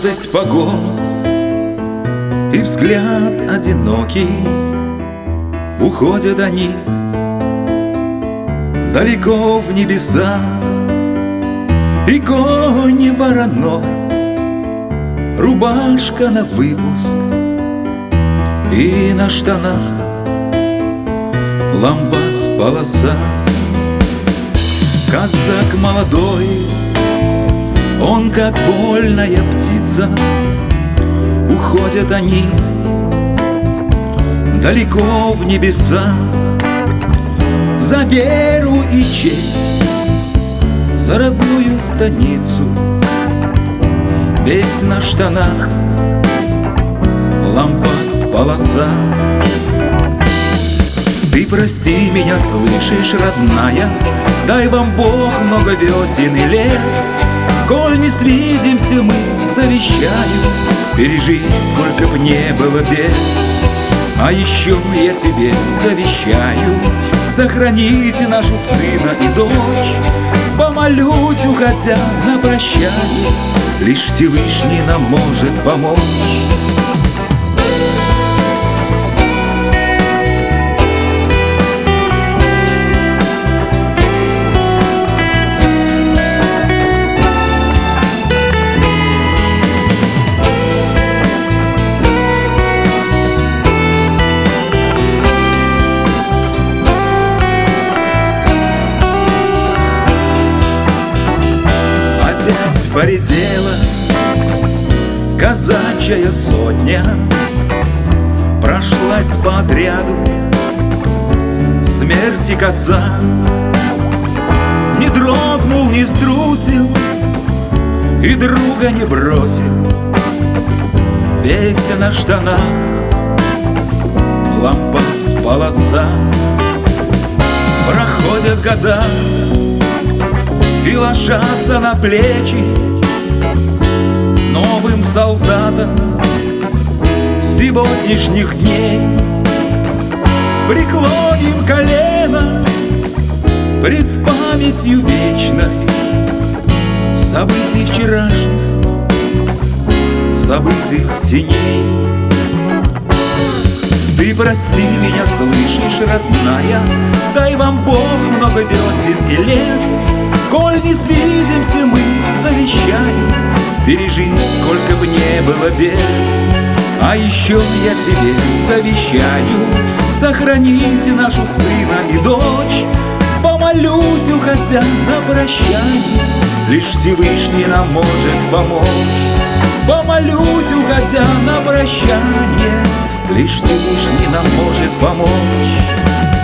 твердость погон и взгляд одинокий. Уходят они далеко в небеса, и конь вороной, рубашка на выпуск, и на штанах лампас полоса. Казак молодой, он как вольная птица. Уходят они далеко в небеса за веру и честь, за родную станицу. Ведь на штанах лампас полоса. Ты прости меня, слышишь, родная, дай вам Бог много весен и лет. Коль не свидимся мы, завещаю пережить, сколько б не было бед. А еще я тебе завещаю сохранить нашу сына и дочь. Помолюсь, уходя на прощание, лишь Всевышний нам может помочь. Поредела казачья сотня, прошлась по отряду смерти коса. Не дрогнул, не струсил и друга не бросил, ведь на штанах лампас полоса. Проходят года и ложатся на плечи новым солдатам сегодняшних дней. Преклоним колено пред памятью вечной событий вчерашних, забытых теней. Ты прости меня, слышишь, родная, дай вам Бог много весен и лет. Коль не свидимся мы, завещаю пережить, сколько бы не было бед. А еще я тебе завещаю сохранить нашу сына и дочь. Помолюсь, уходя на прощание, лишь Всевышний нам может помочь. Помолюсь, уходя на прощание, лишь Всевышний нам может помочь.